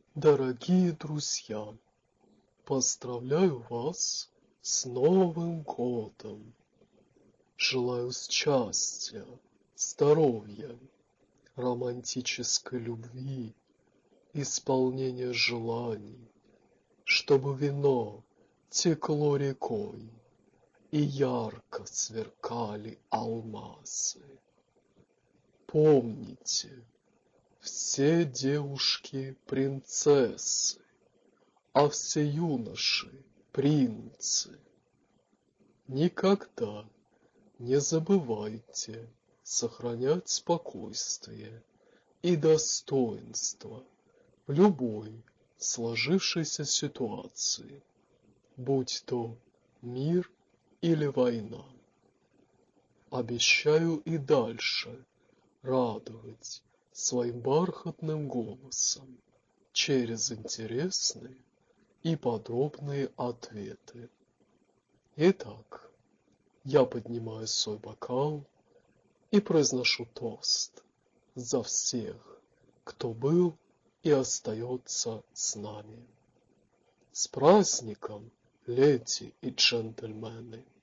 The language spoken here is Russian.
Дорогие друзья, поздравляю вас с Новым годом. Желаю счастья, здоровья, романтической любви, исполнения желаний, чтобы вино текло рекой и ярко сверкали алмазы. Помните, все девушки принцессы, а все юноши принцы. Никогда не забывайте сохранять спокойствие и достоинство в любой сложившейся ситуации, будь то мир или война. Обещаю и дальше радовать своим бархатным голосом через интересные и подробные ответы. Итак, я поднимаю свой бокал и произношу тост за всех, кто был и остается с нами. С праздником, леди и джентльмены!